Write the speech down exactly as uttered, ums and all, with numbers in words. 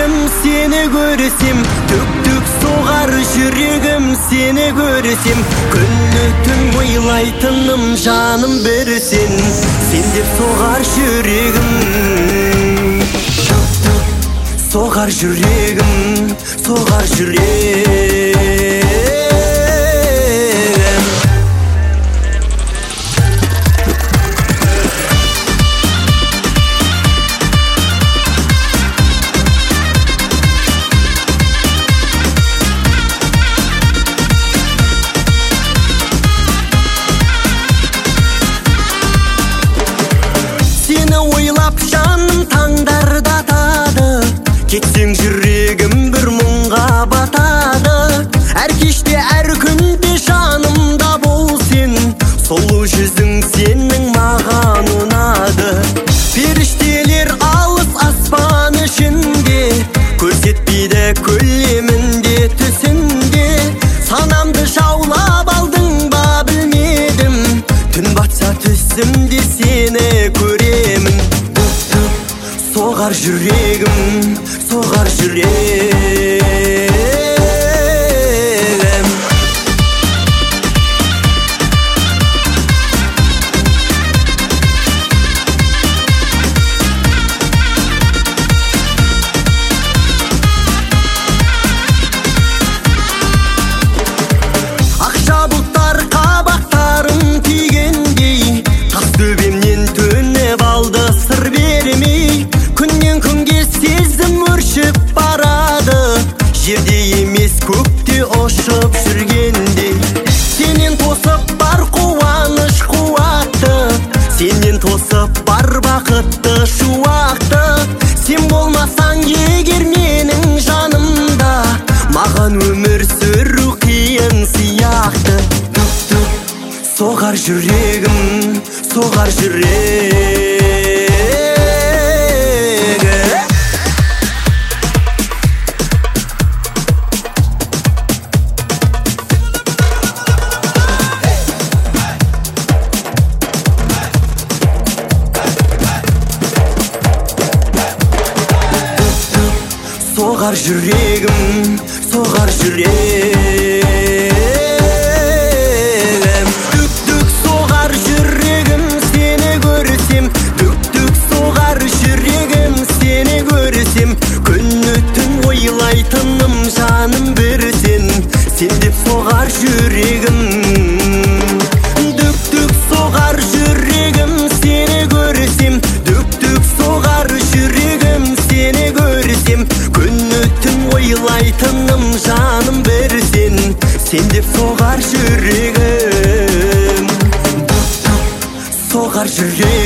жүрегім сені көрсем, түк-түк соғар жүрегім сені көрсем, күні түн ойлайтыным жаным бір сен, сен деп соғар жүрегім. Түк-түк соғар жүрегім, соғар жүрегім. Кетсең жүрегім бір мұңға батады, әр кеште әр күнде жанымда бол сен, сұлу жүзің сенің маған ұнады. Періштелер алыс аспан ішінде, көрсетпейді көлемінде түсінде, санамды жаулап алдың ба білмедім, түн батса түсімде сені көремін. Соғар жүрегім, соғар жүрегім. Ақша бұлттар қабақтарын тигендей, тас төбемнен төніп алды сыр бермей. Күннен күнге сезім өршіп барады, жерде емес көкте ұшып жүргенде. Сенен тосып бар қуаныш қуатты, сенен тосып бар бақытты шуақты. Сен болмасаң егер менің жанымда, маған өмір сүру қиын сияқты. Түк-түк соғар жүрегім, соғар жүрегім. Соғар жүрегім, соғар жүрегім. Түк-түк соғар жүрегім сені көрсем, түк-түк соғар жүрегім сені көрсем, күні түн ойлайтыным жаным бір сен, сен деп соғар жүрегім. Түк-түк соғар жүрегім сені көрсем, түк-түк соғар жүрегім сені көрсем, күні түн ойлайтыным жаным бір сен, сен деп соғар жүрегім. Соғар жүрегім.